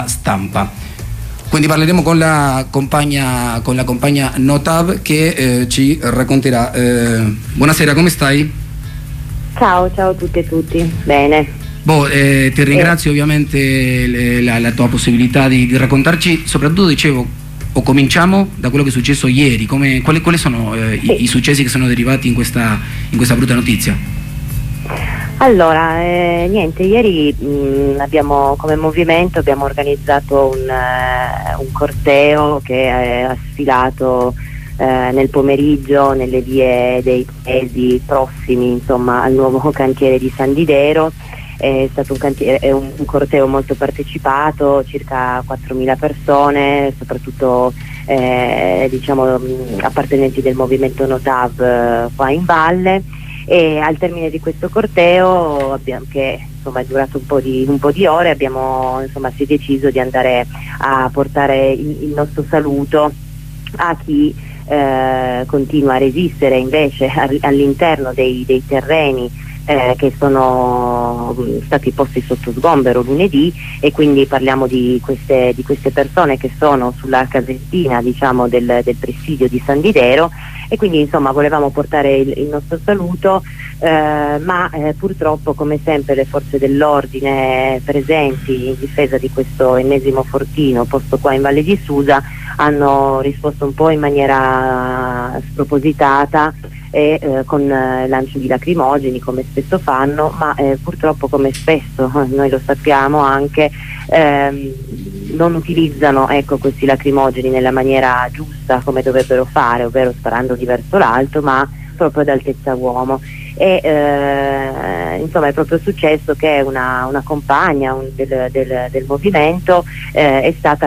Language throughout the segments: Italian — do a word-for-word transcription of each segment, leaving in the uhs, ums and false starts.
stampa. Quindi parleremo con la compagna, con la compagna Notav che eh, ci racconterà. Eh, buonasera, come stai? Ciao, ciao a tutti e tutti, bene. Boh, eh, ti ringrazio eh. ovviamente le, la, la tua possibilità di, di raccontarci, soprattutto dicevo, o cominciamo da quello che è successo ieri, come, quali, quali sono eh, sì. i, i successi che sono derivati in questa, in questa brutta notizia? Allora, eh, niente, ieri mh, abbiamo come movimento abbiamo organizzato un, uh, un corteo che eh, ha sfilato eh, nel pomeriggio nelle vie dei paesi prossimi, insomma, al nuovo cantiere di San Didero. È stato un, cantiere, è un, un corteo molto partecipato, circa quattromila persone, soprattutto eh, diciamo, mh, appartenenti del movimento Notav eh, qua in valle. E al termine di questo corteo, abbiamo, che insomma è durato un po' di, un po' di ore, abbiamo, insomma, si è deciso di andare a portare il, il nostro saluto a chi eh, continua a resistere invece all'interno dei, dei terreni eh, che sono stati posti sotto sgombero lunedì, e quindi parliamo di queste, di queste persone che sono sulla casettina, diciamo, del, del presidio di San Didero. E quindi insomma volevamo portare il, il nostro saluto, eh, ma eh, purtroppo, come sempre, le forze dell'ordine presenti in difesa di questo ennesimo fortino posto qua in Valle di Susa hanno risposto un po' in maniera spropositata e eh, con eh, lancio di lacrimogeni, come spesso fanno, ma eh, purtroppo, come spesso noi lo sappiamo anche, ehm, non utilizzano, ecco, questi lacrimogeni nella maniera giusta, come dovrebbero fare, ovvero sparandoli verso l'alto, ma proprio ad altezza uomo. E eh, insomma è proprio successo che una, una compagna un, del, del, del movimento eh, è stata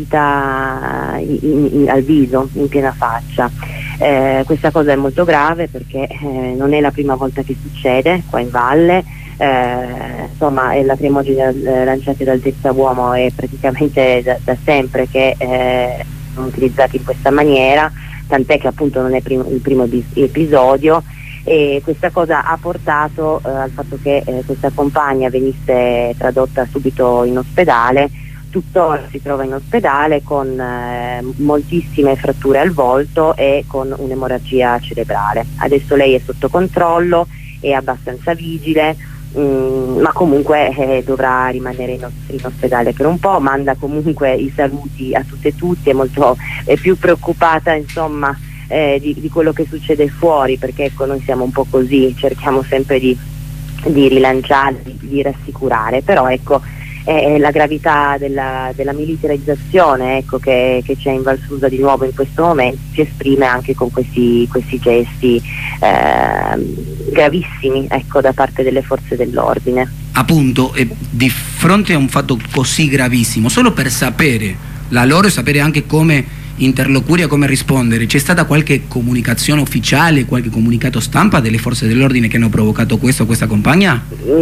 colpita in, in, in, al viso, in piena faccia. Eh, questa cosa è molto grave perché eh, non è la prima volta che succede qua in valle. Eh, insomma, i lacrimogeni lanciati ad altezza uomo è praticamente da, da sempre che eh, sono utilizzati in questa maniera, tant'è che appunto non è prim- il primo bis- episodio, e questa cosa ha portato eh, al fatto che eh, questa compagna venisse tradotta subito in ospedale. Tuttora si trova in ospedale con eh, moltissime fratture al volto e con un'emorragia cerebrale. Adesso lei è sotto controllo, è abbastanza vigile, Mm, ma comunque eh, dovrà rimanere in, in ospedale per un po'. Manda comunque i saluti a tutte e tutti, è molto è più preoccupata, insomma, eh, di, di quello che succede fuori, perché ecco, noi siamo un po' così, cerchiamo sempre di, di rilanciare, di, di rassicurare, però ecco eh, la gravità della, della militarizzazione, ecco, che, che c'è in Val Susa di nuovo in questo momento si esprime anche con questi, questi gesti eh, gravissimi, ecco, da parte delle forze dell'ordine. Appunto, eh, di fronte a un fatto così gravissimo, solo per sapere la loro e sapere anche come interloquire, come rispondere, c'è stata qualche comunicazione ufficiale, qualche comunicato stampa delle forze dell'ordine che hanno provocato questo a questa compagna?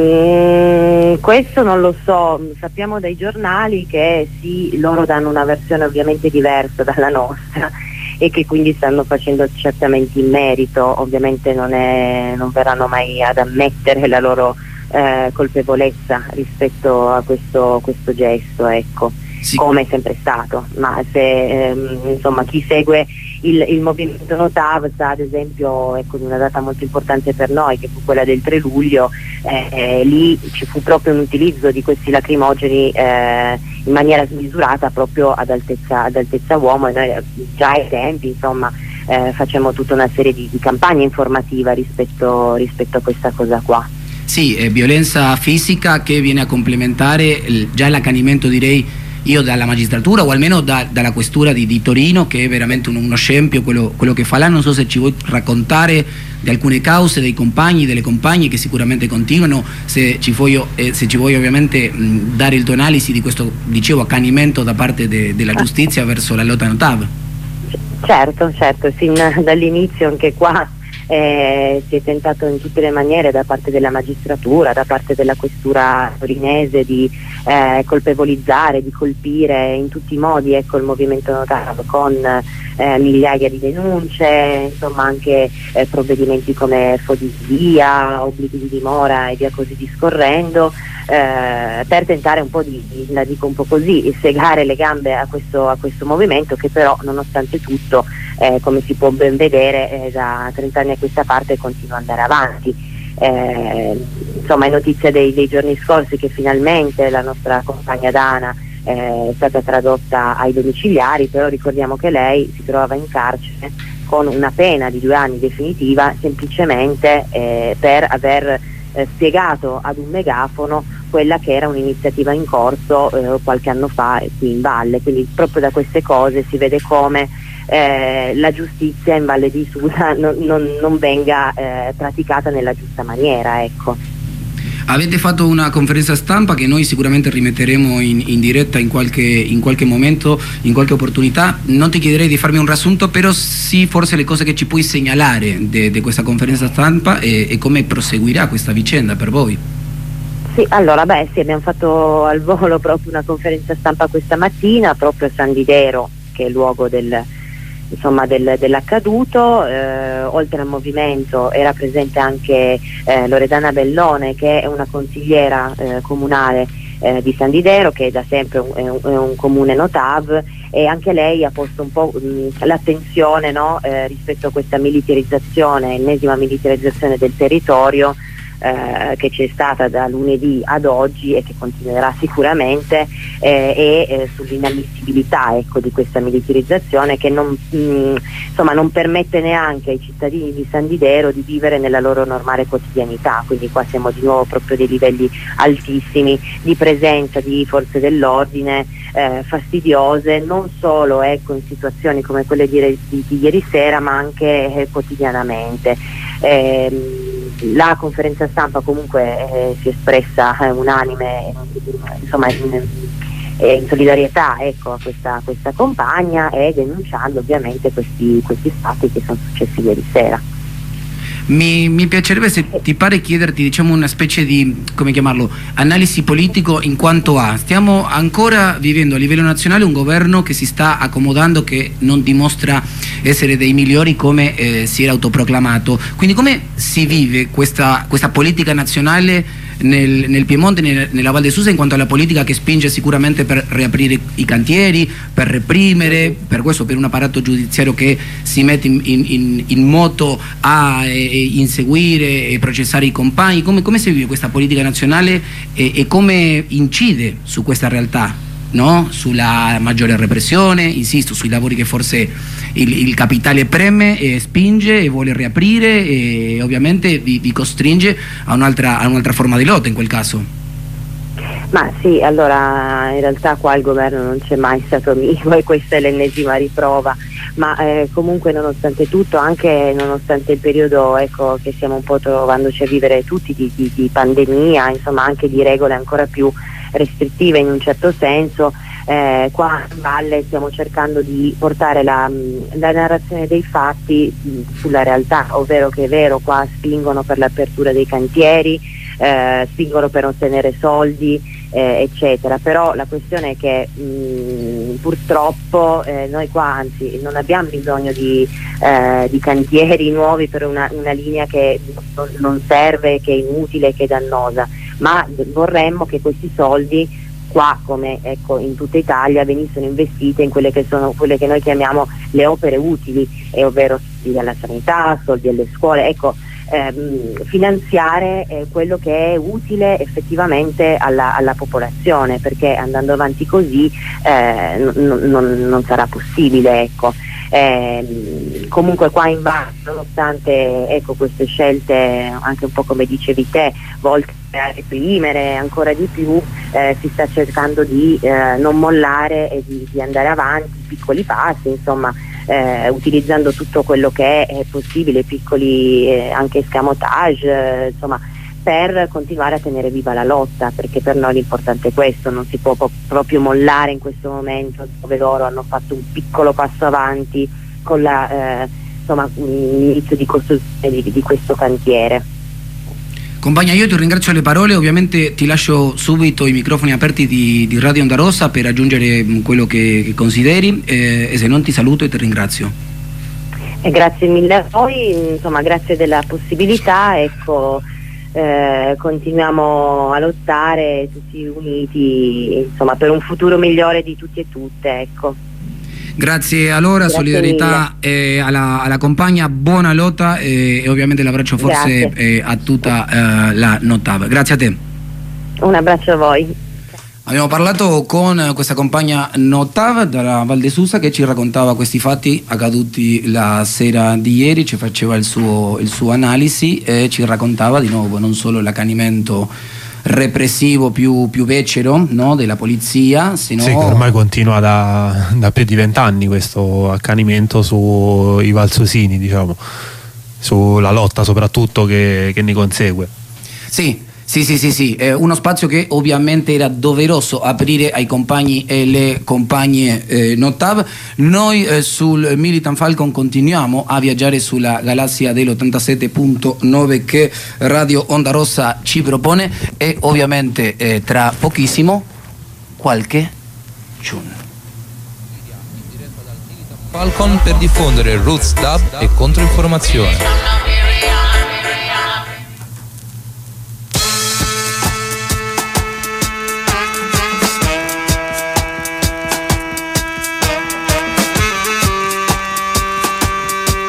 Mm, questo non lo so, sappiamo dai giornali che sì, loro danno una versione ovviamente diversa dalla nostra e che quindi stanno facendo accertamenti in merito. Ovviamente non, è, non verranno mai ad ammettere la loro eh, colpevolezza rispetto a questo, questo gesto, ecco. Sì. Come è sempre stato, ma se ehm, insomma chi segue il, il movimento Notav sa, ad esempio, ecco, di una data molto importante per noi, che fu quella del tre luglio, eh, lì ci fu proprio un utilizzo di questi lacrimogeni eh, in maniera smisurata proprio ad altezza, ad altezza uomo, e noi già ai tempi, insomma, eh, facciamo tutta una serie di, di campagne informative rispetto, rispetto a questa cosa qua. Sì, eh, violenza fisica che viene a complementare il, già l'accanimento, direi io, dalla magistratura o almeno da, dalla questura di, di Torino, che è veramente un, uno scempio quello, quello che fa là. Non so se ci vuoi raccontare di alcune cause, dei compagni, delle compagne che sicuramente continuano, se ci vuoi, eh, se ci vuoi ovviamente mh, dare il tuo analisi di questo, dicevo, accanimento da parte de, della giustizia verso la lotta Notav. Certo, certo, sin dall'inizio anche qua Eh, si è tentato in tutte le maniere da parte della magistratura, da parte della questura torinese di eh, colpevolizzare, di colpire in tutti i modi, ecco, il movimento Notav con eh, migliaia di denunce, insomma anche eh, provvedimenti come fotografia, obblighi di dimora e via così discorrendo, eh, per tentare un po' di, la dico un po' così, segare le gambe a questo, a questo movimento che però nonostante tutto, eh, come si può ben vedere, eh, da trent'anni a questa parte continua ad andare avanti. Eh, insomma è notizia dei, dei giorni scorsi che finalmente la nostra compagna Dana eh, è stata tradotta ai domiciliari, però ricordiamo che lei si trovava in carcere con una pena di due anni definitiva semplicemente eh, per aver eh, spiegato ad un megafono quella che era un'iniziativa in corso eh, qualche anno fa qui in valle, quindi proprio da queste cose si vede come eh, la giustizia in Valle di Susa non, non, non venga eh, praticata nella giusta maniera, ecco. Avete fatto una conferenza stampa che noi sicuramente rimetteremo in, in diretta in qualche, in qualche momento, in qualche opportunità. Non ti chiederei di farmi un riassunto, però sì forse le cose che ci puoi segnalare di questa conferenza stampa e, e come proseguirà questa vicenda per voi. Sì, allora beh sì, abbiamo fatto al volo proprio una conferenza stampa questa mattina proprio a San Didero, che è il luogo del, insomma, del, dell'accaduto. Eh, oltre al movimento era presente anche eh, Loredana Bellone, che è una consigliera eh, comunale eh, di San Didero, che da sempre un, è, un, è un comune Notav, e anche lei ha posto un po' l'attenzione, no, eh, rispetto a questa militarizzazione, ennesima militarizzazione del territorio Eh, che c'è stata da lunedì ad oggi e che continuerà sicuramente, eh, e eh, sull'inammissibilità, ecco, di questa militarizzazione che non, mh, insomma, non permette neanche ai cittadini di San Didero di vivere nella loro normale quotidianità. Quindi qua siamo di nuovo proprio dei livelli altissimi di presenza di forze dell'ordine eh, fastidiose, non solo, ecco, in situazioni come quelle di, di, di ieri sera, ma anche eh, quotidianamente. Eh, La conferenza stampa comunque eh, si è espressa eh, unanime, insomma, in, in solidarietà, ecco, a questa, questa compagna, e denunciando ovviamente questi, questi fatti che sono successi ieri sera. Mi, mi piacerebbe, se ti pare, chiederti, diciamo, una specie di, come chiamarlo, analisi politico in quanto a, stiamo ancora vivendo a livello nazionale un governo che si sta accomodando, che non dimostra essere dei migliori come eh, si era autoproclamato. Quindi come si vive questa, questa politica nazionale nel, nel Piemonte, nel, nella Val di Susa, in quanto alla politica che spinge sicuramente per riaprire i cantieri, per reprimere, per questo per un apparato giudiziario che si mette in, in, in moto a eh, inseguire e processare i compagni? Come, come si vive questa politica nazionale e, e come incide su questa realtà, no? Sulla maggiore repressione, insisto, sui lavori che forse il, il capitale preme e spinge e vuole riaprire, e ovviamente vi, vi costringe a un'altra, a un'altra forma di lotta in quel caso. Ma sì, allora in realtà qua il governo non c'è mai stato amico e questa è l'ennesima riprova, ma eh, comunque nonostante tutto, anche nonostante il periodo, ecco, che stiamo un po' trovandoci a vivere tutti di, di, di pandemia, insomma anche di regole ancora più restrittive in un certo senso, eh, qua in Valle stiamo cercando di portare la, la narrazione dei fatti mh, sulla realtà, ovvero che è vero, qua spingono per l'apertura dei cantieri, eh, spingono per ottenere soldi, eh, eccetera, però la questione è che mh, purtroppo eh, noi qua anzi non abbiamo bisogno di, eh, di cantieri nuovi per una, una linea che non, non serve, che è inutile, che è dannosa, ma vorremmo che questi soldi qua, come ecco in tutta Italia, venissero investite in quelle che sono quelle che noi chiamiamo le opere utili, eh, ovvero soldi alla sanità, soldi alle scuole, ecco, ehm, finanziare eh, quello che è utile effettivamente alla, alla popolazione, perché andando avanti così eh, non, non, non sarà possibile, ecco. Eh, comunque qua in Valle, nonostante ecco queste scelte, anche un po' come dicevi te, volte a reprimere ancora di più, eh, si sta cercando di eh, non mollare e di, di andare avanti, piccoli passi, insomma, eh, utilizzando tutto quello che è, è possibile, piccoli eh, anche escamotage, eh, insomma, per continuare a tenere viva la lotta, perché per noi l'importante è questo, non si può po- proprio mollare in questo momento dove loro hanno fatto un piccolo passo avanti con la, eh, insomma, l'inizio di costruzione di, di questo cantiere. Compagna, io ti ringrazio le parole, ovviamente ti lascio subito i microfoni aperti di, di Radio Onda Rossa per aggiungere quello che, che consideri eh, e se non ti saluto e ti ringrazio. E grazie mille a voi, insomma, grazie della possibilità, ecco, eh, continuiamo a lottare tutti uniti, insomma, per un futuro migliore di tutti e tutte, ecco. Grazie allora, grazie solidarietà eh, alla, alla compagna, buona lotta eh, e ovviamente l'abbraccio forse eh, a tutta eh, la Notav. Grazie a te. Un abbraccio a voi. Abbiamo parlato con questa compagna Notav dalla Val de Susa che ci raccontava questi fatti accaduti la sera di ieri, ci faceva il suo, il suo analisi e ci raccontava di nuovo non solo l'accanimento repressivo più, più becero, no, della polizia, sino... Sì, che ormai continua da, da più di vent'anni questo accanimento sui valsosini, diciamo, sulla lotta soprattutto che, che ne consegue. Sì. Sì, sì, sì, sì, eh, uno spazio che ovviamente era doveroso aprire ai compagni e le compagne eh, Notav. Noi eh, sul Militant Falcon continuiamo a viaggiare sulla galassia dell'ottantasette punto nove che Radio Onda Rossa ci propone e ovviamente eh, tra pochissimo qualche tune. Falcon per diffondere roots dub e controinformazione.